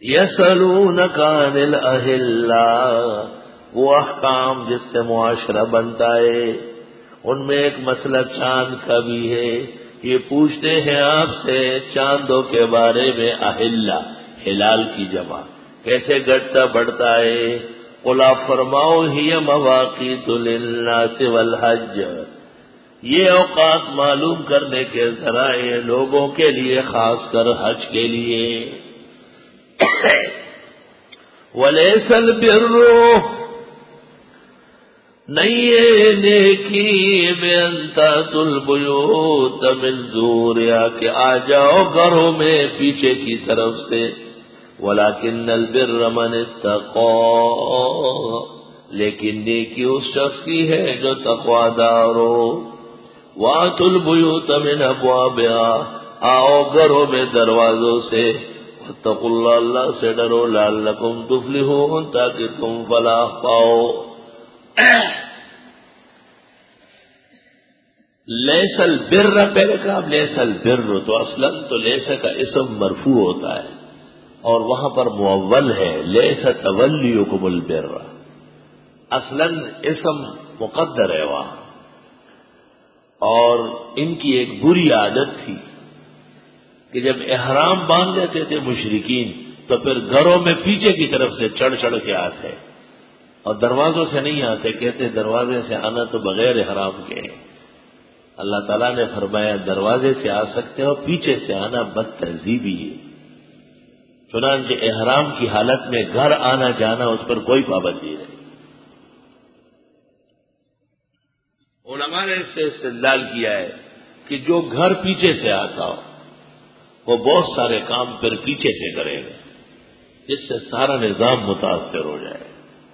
یسألونک عن الاہلہ، وہ احکام جس سے معاشرہ بنتا ہے، ان میں ایک مسئلہ چاند کا بھی ہے۔ یہ پوچھتے ہیں آپ سے چاندوں کے بارے میں، اہلہ ہلال کی جمع، کیسے گھٹتا بڑھتا ہے؟ قل آپ فرماؤ ہی مواقیت للناس والحج، یہ اوقات معلوم کرنے کے ذرائع لوگوں کے لیے، خاص کر حج کے لیے۔ وَلَيْسَ الْبِرُّ، نہیں ہے نیکی میں ان تأتوا البیوت من ظہورہا، کہ آ جاؤ گھروں میں پیچھے کی طرف سے، ولیکن البر من اتقى، لیکن نیکی اس شخص کی ہے جو تقوی دار ہو۔ واتوا البیوت من ابوابها، آؤ گھروں میں دروازوں سے، واتقوا اللہ، اللہ سے ڈرو، لعلکم تفلحون، تاکہ تم فلاح پاؤ۔ لیس البر، پہلے کہا لیس البر، تو اصلاً تو لیس کا اسم مرفوع ہوتا ہے اور وہاں پر مؤول ہے، لیس تولیکم البر، اصلاً اسم مقدر ہے وہاں۔ اور ان کی ایک بری عادت تھی کہ جب احرام باندھ لیتے تھے مشرکین تو پھر گھروں میں پیچھے کی طرف سے چڑھ چڑھ کے آتے اور دروازوں سے نہیں آتے، کہتے دروازے سے آنا تو بغیر احرام کے ہے۔ اللہ تعالیٰ نے فرمایا دروازے سے آ سکتے ہو، پیچھے سے آنا بد تہذیبی ہے۔ چنانچہ احرام کی حالت میں گھر آنا جانا اس پر کوئی پابندی نہیں۔ علماء نے اس سے استدلال کیا ہے کہ جو گھر پیچھے سے آتا ہو وہ بہت سارے کام پھر پیچھے سے کرے گا، جس سے سارا نظام متاثر ہو جائے۔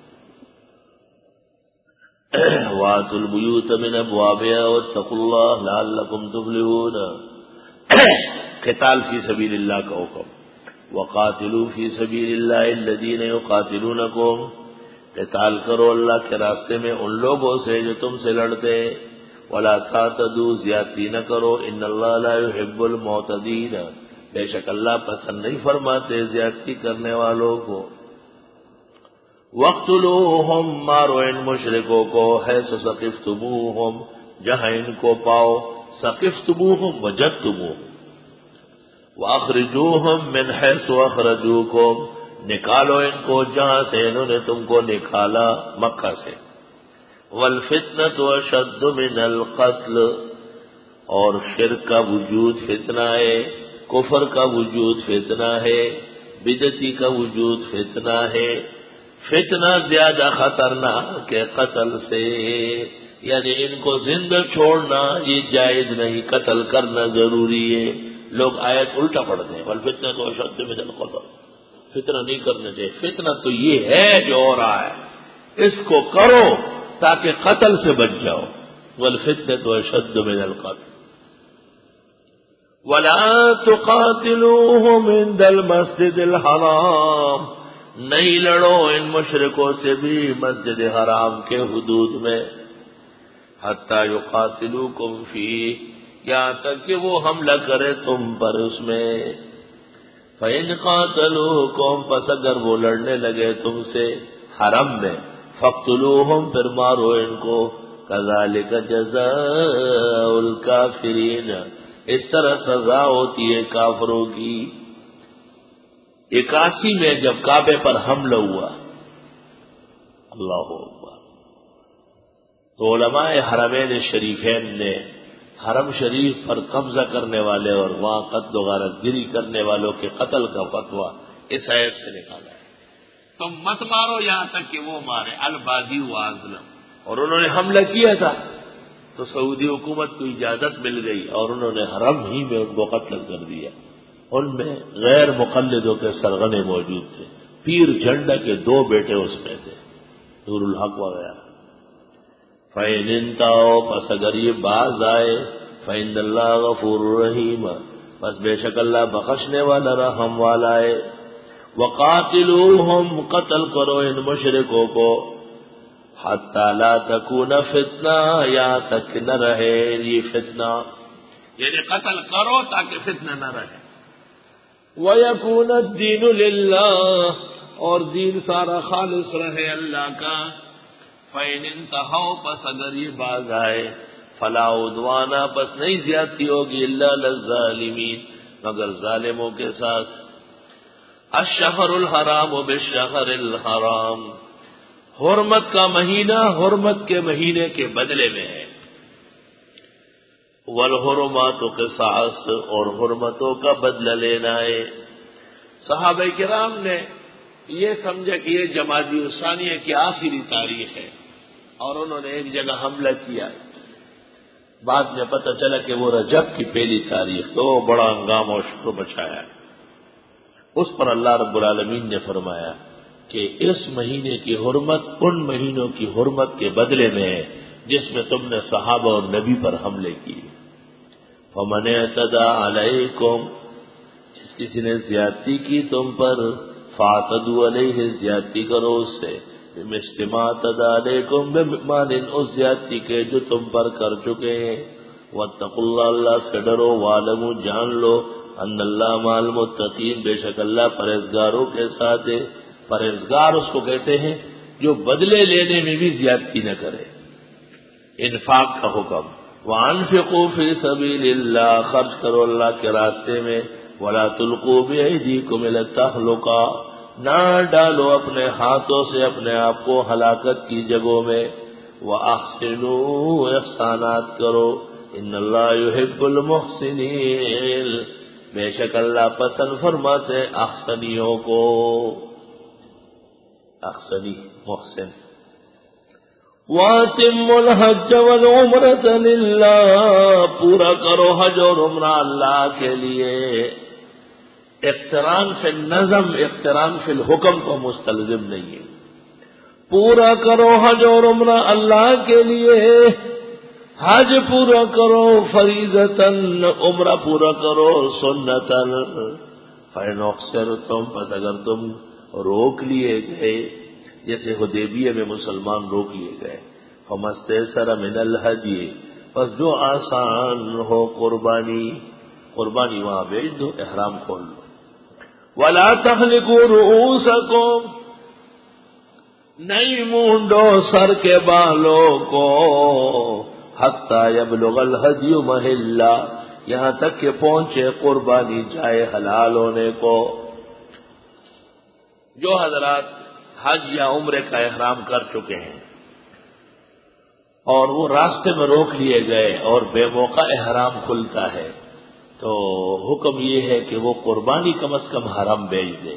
وَآتُوا الْبُيُوتَ مِنْ أَبْوَابِهَا وَاتَّقُوا اللَّهَ لَعَلَّكُمْ تُفْلِحُونَ، قتال فی سبیل اللہ کا حکم۔ وَقَاتِلُوا فِي سَبِيلِ اللَّهِ الَّذِينَ يُقَاتِلُونَكُمْ، قتال کرو اللہ کے راستے میں ان لوگوں سے جو تم سے لڑتے ہیں۔ وَلَا تَعْتَدُوا، زیادتی نہ کرو، إِنَّ اللَّهَ لَا يُحِبُّ الْمُعْتَدِينَ، بے شک اللہ پسند نہیں فرماتے زیادتی کرنے والوں کو۔ وَاقْتُلُوهُمْ، مارو ان مشرکوں کو، حیث ثقفتموہم، جہاں ان کو پاؤ، ثقفتموہم وجدتموہم۔ وَأَخْرِجُوهُمْ مِنْ حَيْثُ أَخْرَجُوكُمْ، نکالو ان کو جہاں سے انہوں نے تم کو نکالا، مکہ سے۔ وَالْفِتْنَةُ أَشَدُّ مِنَ الْقَتْلِ، اور شرک کا وجود فتنہ ہے، کفر کا وجود فتنہ ہے، بدعتی کا وجود فتنہ ہے۔ فتنہ زیادہ خطرناک ہے قتل سے، یعنی ان کو زندہ چھوڑنا یہ جائز نہیں، قتل کرنا ضروری ہے۔ لوگ آیت الٹا پڑھتے ہیں، وَالْفِتْنَةُ أَشَدُّ مِنَ الْقَتْلِ، فتنہ نہیں کرنے دے، فتنہ تو یہ ہے جو ہو رہا ہے، اس کو کرو تاکہ قتل سے بچ جاؤ۔ وَالْفِتْنَةُ أَشَدُّ مِنَ الْقَتْلِ وَلَا تُقَاتِلُوهُمْ عِندَ الْمَسْجِدِ الْحَرَامِ، نہیں لڑو ان مشرکوں سے بھی مسجد حرام کے حدود میں، حَتَّى يُقَاتِلُوكُمْ فِيهِ، یہاں تک کہ وہ حملہ کرے تم پر اس میں۔ فَإِنْ قَاتَلُوكُمْ، پس اگر وہ لڑنے لگے تم سے حرم میں، فَاقْتُلُوهُمْ، پھر مارو ان کو۔ كَذَلِكَ جَزَاءُ الْكَافِرِينَ، اس طرح سزا ہوتی ہے کافروں کی۔ 81 میں جب کعبے پر حملہ ہوا، اللہ اکبر، تو علماء حرمین شریفین نے حرم شریف پر قبضہ کرنے والے اور وہاں قتل و غارت گری کرنے والوں کے قتل کا فتویٰ اس آیت سے نکالا ہے، تم مت مارو یہاں تک کہ وہ مارے، الباغی و اظلم۔ اور انہوں نے حملہ کیا تھا تو سعودی حکومت کو اجازت مل گئی اور انہوں نے حرم ہی میں ان کو قتل کر دیا۔ ان میں غیر مقلدوں کے سرغنے موجود تھے، پیر جھنڈا کے 2 بیٹے اس میں تھے، نور الحق وغیرہ۔ فَإِنِ انْتَهُوا، پس اگر یہ باز آئے، فَإِنَّ اللَّهَ غَفُورٌ رَحِيمٌ، پس بے شک اللہ بخشنے والا رحم والا ہے۔ وَقَاتِلُوهُمْ، قتل کرو ان مشرکوں کو، حَتَّى لَا تَكُونَ فِتْنَةٌ، یہاں تک نہ رہے یہ فتنہ، یعنی قتل کرو تاکہ فتنہ نہ رہے۔ وَيَكُونَ الدِّينُ لِلَّهِ، اور دین سارا خالص رہے اللہ کا. فَإِنِ انْتَهَوْا، پس اگر یہ باز آئے، فَلَا عُدْوَانَ، پس نہیں زیادتی ہوگی، إِلَّا لِلظَّالِمِينَ، مگر ظالموں کے ساتھ. الشہر الحرام بالشہر الحرام، حرمت کا مہینہ حرمت کے مہینے کے بدلے میں ہے. والحرمات قصاص، اور حرمتوں کا بدلہ لینا ہے. صحابہ کرام نے یہ سمجھا کہ یہ جمادی الثانیہ کی آخری تاریخ ہے، اور انہوں نے ایک جگہ حملہ کیا. بعد میں پتہ چلا کہ وہ رجب کی پہلی تاریخ، تو بڑا ہنگامہ و شور مچایا. اس پر اللہ رب العالمین نے فرمایا کہ اس مہینے کی حرمت ان مہینوں کی حرمت کے بدلے میں ہے جس میں تم نے صحابہ اور نبی پر حملے کیے. فمن اعتدى علیکم، جس کسی نے زیادتی کی تم پر، فاعتدوا علیہ، زیادتی کرو اس سے، بمثل ما اعتدى علیکم، بمان اس زیادتی کے جو تم پر کر چکے ہیں. واتقوا اللہ، اللہ سے ڈرو، واعلموا، جان لو، ان اللہ مع المتقین، بے شک اللہ پرہیزگاروں کے ساتھ ہے. پرہیزگار اس کو کہتے ہیں جو بدلے لینے میں بھی زیادتی نہ کرے. انفاق کا حکم، وانفقوا فی سبیل اللہ، خرچ کرو اللہ کے راستے میں. ولا تلقوا بایدیکم الی التہلکہ، نہ ڈالو اپنے ہاتھوں سے اپنے آپ کو ہلاکت کی جگہوں میں. واحسنوا، احسانات کرو، ان اللہ یحب المحسنین، بے شک اللہ پسند فرماتے احسنیوں کو. احسنی، محسن. وَأَتِمُّوا الْحَجَّ وَالْعُمْرَةَ لِلَّهِ، پورا کرو حج اور عمرہ اللہ کے لیے. اقتران فی النظم، اقتران فی الحکم کو مستلزم نہیں ہے. پورا کرو حج اور عمرہ اللہ کے لیے. حج پورا کرو فریضتاً، عمرہ پورا کرو سنتاً. فَإِنْ أُحْصِرْتُمْ، پس اگر تم روک لیے گئے، جیسے حدیبیہ میں مسلمان روک لیے گئے. فَمَا اسْتَيْسَرَ مِنَ الْهَدْيِ، پس جو آسان ہو قربانی، قربانی وہاں بھیج دو، احرام کھول لو. وَلَا تَحْلِقُوا رُؤُوسَكُمْ، نہیں مونڈو سر کے بالوں کو، حَتَّى يَبْلُغَ الْهَدْيُ مَحِلَّهُ، یہاں تک کہ پہنچے قربانی جائے حلال ہونے کو. جو حضرات حج یا عمرے کا احرام کر چکے ہیں اور وہ راستے میں روک لیے گئے اور بے موقع احرام کھلتا ہے، تو حکم یہ ہے کہ وہ قربانی کم از کم حرم بیچ دے.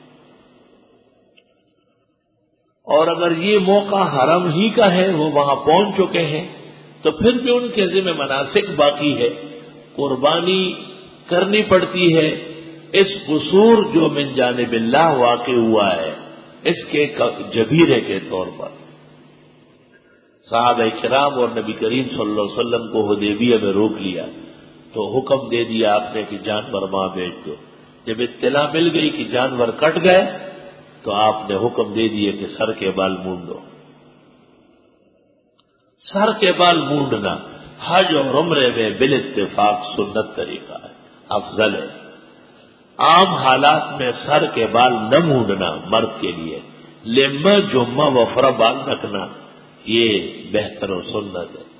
اور اگر یہ موقع حرم ہی کا ہے، وہ وہاں پہنچ چکے ہیں، تو پھر بھی ان کے ذمہ مناسک باقی ہے، قربانی کرنی پڑتی ہے. اس قصور جو من جانب اللہ واقع ہوا ہے، اس کے جبیرے کے طور پر صحابہ کرام اور نبی کریم صلی اللہ علیہ وسلم کو حدیبیہ میں روک لیا تو حکم دے دیا آپ نے کہ جانور وہاں بیچ دو. جب اطلاع مل گئی کہ جانور کٹ گئے تو آپ نے حکم دے دیے کہ سر کے بال مونڈو. سر کے بال مونڈنا حج اور عمرے میں بالاتفاق سنت طریقہ ہے، افضل ہے. عام حالات میں سر کے بال نہ مونڈنا مرد کے لیے، لمبا جمعہ وفرا بال رکھنا یہ بہتر و سنت ہے.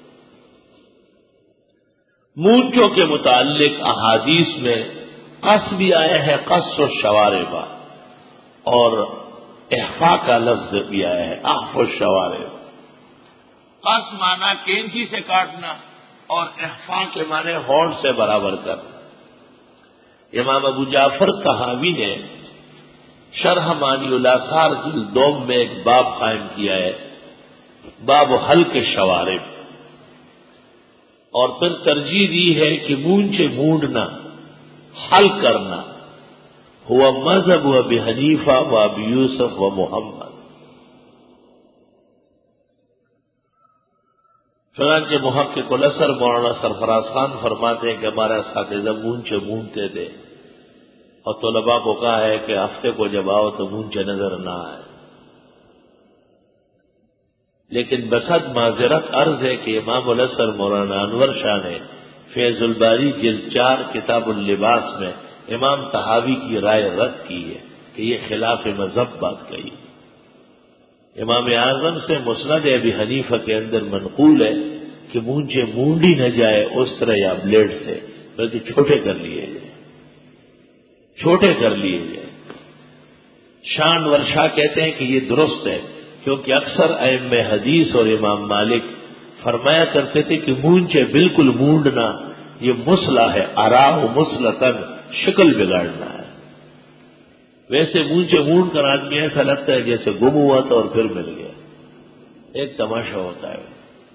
مونچوں کے متعلق احادیث میں قص بھی آیا ہے، قص و شوارب، اور احفا کا لفظ بھی آیا ہے، احف الشوارب. قص مانا کینچی سے کاٹنا اور احفا کے معنی ہونٹ سے برابر کرنا. امام ابو جعفر طحاوی نے شرح مانی الاثار جلد 2 میں ایک باب قائم کیا ہے، باب حلق شوارب، اور پھر ترجیح دی ہے کہ مونچے مونڈنا، حلق کرنا ہوا مذہب و ابی حنیفہ و ابی یوسف و محمد. چنانچہ محقق الاثر مولانا سرفراز خان فرماتے ہیں کہ ہمارے اساتذہ مونچے مونڈتے تھے، اور طلباء کو کہا ہے کہ ہفتے کو جب آؤ تو مونچے نظر نہ آئے. لیکن بصد معذرت عرض ہے کہ امام الاثر مولانا انور شاہ نے فیض الباری جلد 4 کتاب اللباس میں امام طحاوی کی رائے رد کی ہے کہ یہ خلاف مذہب بات کہی. امام اعظم سے مسند ابی حنیفہ کے اندر منقول ہے کہ مونچے مونڈی نہ جائے اس طرح یا بلیڈ سے، بلکہ چھوٹے کر لیے جائے، چھوٹے کر لیے جائے. شان ورشا کہتے ہیں کہ یہ درست ہے، کیونکہ اکثر ائمہ حدیث اور امام مالک فرمایا کرتے تھے کہ مونچے بالکل مونڈنا یہ مسلح ہے، اراہ مسلطن، شکل بگاڑنا ہے. ویسے مونچے مونڈ کر آدمی ایسا لگتا ہے جیسے گم ہوا تھا اور پھر مل گیا، ایک تماشا ہوتا ہے.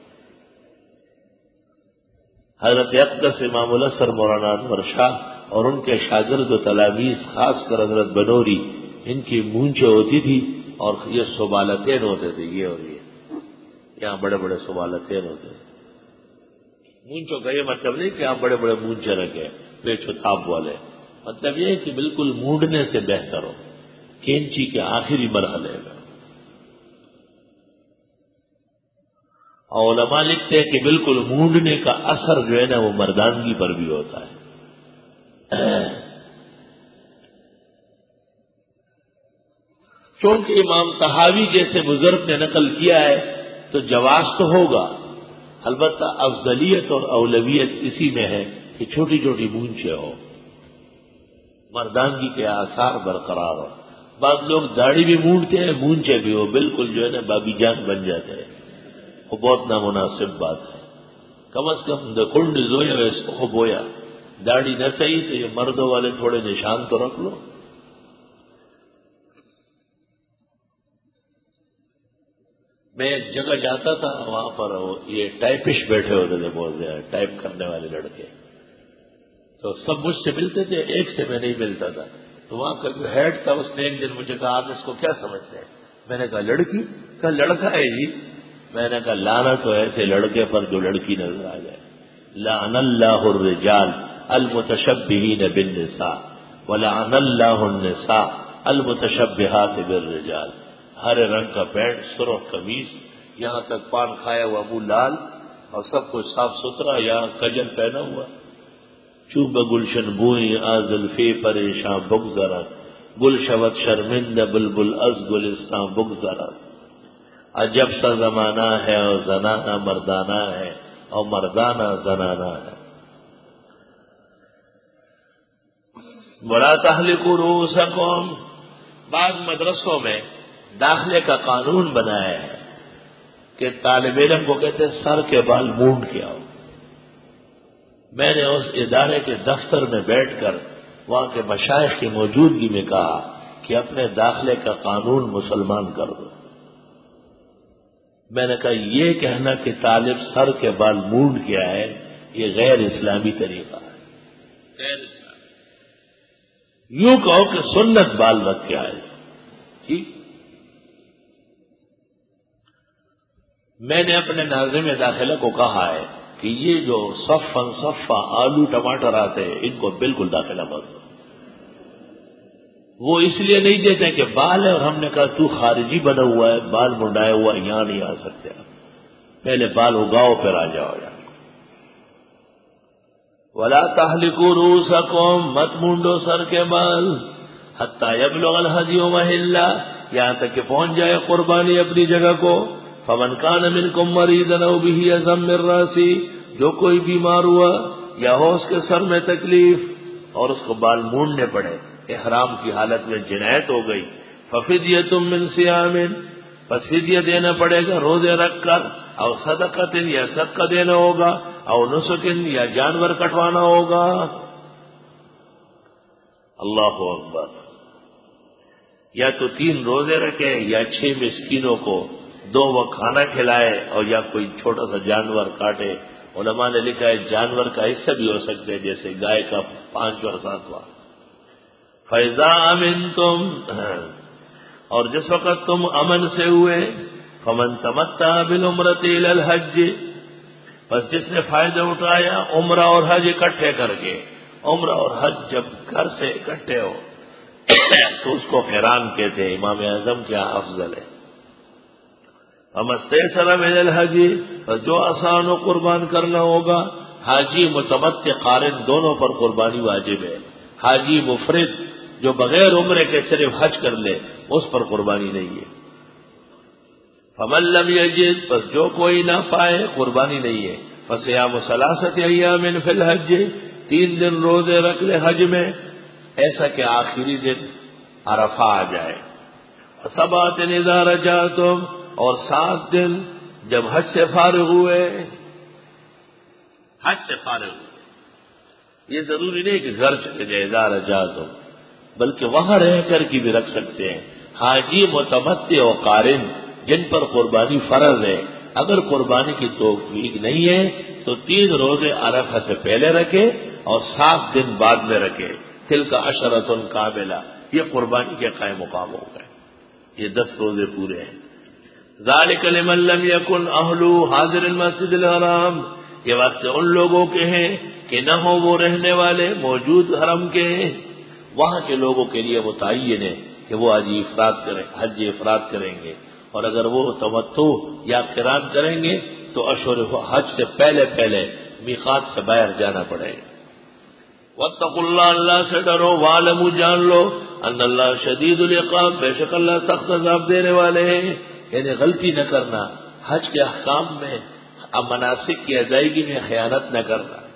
حضرت اقدس امام الاثر مولانا انور شاہ اور ان کے شاگرد و تلاميذ، خاص کر حضرت بنوری، ان کی مونچے ہوتی تھی اور یہ سبالتین ہوتے تھے، یہ اور یہ یہاں بڑے بڑے سبالتین ہوتے تھے. مونچوں کا یہ مطلب نہیں کہ آپ بڑے بڑے مونچے رکھے پیچ و تاپ والے، مطلب یہ ہے کہ بالکل مونڈنے سے بہتر ہو، کینچی کے آخری مرحلے میں. اور علماء لکھتے ہیں کہ بالکل مونڈنے کا اثر جو ہے نا وہ مردانگی پر بھی ہوتا ہے. چونکہ امام طحاوی جیسے بزرگ نے نقل کیا ہے تو جواز تو ہوگا، البتہ افضلیت اور اولویت اسی میں ہے کہ چھوٹی چھوٹی مونچھیں ہو، مردانگی کے آثار برقرار ہو. بعض لوگ داڑھی بھی مونڈتے ہیں، مونچھیں بھی ہو، بالکل جو ہے نا بابی جان بن جاتے ہیں. وہ بہت نامناسب بات ہے. کم از کم کنڈ زویا ویسے کو بویا، داڑھی نہ چاہیے تو یہ مردوں والے تھوڑے نشان تو رکھ لو. میں ایک جگہ جاتا تھا، وہاں پر یہ ٹائپسٹ بیٹھے ہوتے تھے بہت زیادہ، ٹائپ کرنے والے لڑکے، تو سب مجھ سے ملتے تھے، ایک سے میں نہیں ملتا تھا. تو وہاں کا جو ہیڈ تھا اس نے ایک دن مجھے کہا آپ اس کو کیا سمجھتے ہیں؟ میں نے کہا لڑکی. کہا لڑکا ہے جی. میں نے کہا لعنت تو ایسے لڑکے پر جو لڑکی نظر آ جائے. لعن اللہ الرجال المتشبہین بالنساء ولعن اللہ النساء المتشبہات بالرجال. ہرے رنگ کا پینٹ، سرخ قمیص، یہاں تک پان کھایا ہوا منہ لال اور سب کچھ صاف ستھرا، یا کجل پہنا ہوا. چوب گلشن بوئی آزلفی پریشاں بگذرت، گل شوت شرمندہ بلبل از گلستان بگذرت. عجب سا زمانہ ہے اور زنانہ مردانہ ہے اور مردانہ زنانہ ہے. ولا تحلقوا رؤوسکم. بعض مدرسوں میں داخلے کا قانون بنایا ہے کہ طالب علم کو کہتے ہیں سر کے بال مونڈ کے آؤ. میں نے اس ادارے کے دفتر میں بیٹھ کر وہاں کے مشائخ کی موجودگی میں کہا کہ اپنے داخلے کا قانون مسلمان کر دو. میں نے کہا یہ کہنا کہ طالب سر کے بال مونڈ کیا ہے یہ غیر اسلامی طریقہ ہے، غیر اسلامی. یوں کہو کہ سنت بال رکھ کے آئے. ٹھیک. میں نے اپنے ناظم داخلہ کو کہا ہے کہ یہ جو صفن صفا آلو ٹماٹر آتے ہیں ان کو بالکل داخلہ مت دو. وہ اس لیے نہیں دیتے کہ بال ہے، اور ہم نے کہا تو خارجی بنا ہوا ہے، بال منڈایا ہوا یہاں نہیں آ سکتے. پہلے بال اگاؤ پھر آ جاؤ. ولا تحلقوا رؤوسکم. مت مونڈو سر کے بال. حتی یبلغ الہدی محلہ. یہاں تک کہ پہنچ جائے قربانی اپنی جگہ کو. فمن کان منکم مریضا او بہ اذی من رأسہ. جو کوئی بیمار ہوا یا ہو اس کے سر میں تکلیف اور اس کو بال مونڈنے پڑے، احرام کی حالت میں جنایت ہو گئی، ففدیۃ من صیام. پس فدیہ دینا پڑے گا روزے رکھ کر، او صدقۃ یا صدقہ دینا ہوگا، او نسک یا جانور کٹوانا ہوگا. اللہ اکبر. یا تو 3 روزے رکھے یا 6 مسکینوں کو 2 وقت کھانا کھلائے، اور یا کوئی چھوٹا سا جانور کاٹے. علماء نے لکھا ہے جانور کا حصہ بھی ہو سکتے ہیں، جیسے گائے کا 5واں 7واں. فَإِذَا أَمِنْتُمْ. اور جس وقت تم امن سے ہوئے، فَمَنْ تَمَتَّعَ بِالْعُمْرَةِ إِلَى الْحَجِّ. بس جس نے فائدہ اٹھایا عمرہ اور حج اکٹھے کر کے. عمرہ اور حج جب گھر سے اکٹھے ہو تو اس کو قران کہتے ہیں. امام اعظم کیا افضل ہے. فَمَسْتَيْسَرَ مِنَ الْحَدْيِ. جو آسان و قربان کرنا ہوگا. حاجی متمتع قارن دونوں پر قربانی واجب ہے. حاجی مفرد جو بغیر عمرے کے صرف حج کر لے اس پر قربانی نہیں ہے. فمن لم یجد، پس جو کوئی نہ پائے قربانی نہیں ہے. فصیام ثلاثۃ ایام فی الحج، 3 دن روزے رکھ لے حج میں، ایسا کہ آخری دن عرفہ آ جائے. سبعۃ اذا رجعتم، اور 7 دن جب حج سے فارغ ہوئے. حج سے فارغ ہوئے، یہ ضروری نہیں کہ گھر چلے جائے اذا رجعتم، بلکہ وہاں رہ کر کی بھی رکھ سکتے ہیں. حاجی متمتع و قارن جن پر قربانی فرض ہے، اگر قربانی کی توفیق نہیں ہے تو 3 روزے عرفہ سے پہلے رکھے اور 7 دن بعد میں رکھے. تلک عشرۃ کاملہ، یہ قربانی کے قائم مقام ہو گئے. یہ 10 روزے پورے ہیں. ذالک لمن لم یکن اہلہ حاضر المسجد الحرام، یہ واسطے ان لوگوں کے ہیں کہ نہ ہو وہ رہنے والے موجود حرم کے. وہاں کے لوگوں کے لیے متعین ہے کہ وہ حج افراد کریں گے، اور اگر وہ تمتع یا قران کریں گے تو اشہر حج سے پہلے میقات سے باہر جانا پڑے گا. واتقوا اللہ، اللہ سے ڈرو. وَاعْلَمُوا، جان لو، ان اللہ شدید العقاب، بے شک اللہ سخت عذاب دینے والے ہیں. یعنی غلطی نہ کرنا، حج کے احکام میں مناسک کی ادائیگی میں خیانت نہ کرنا.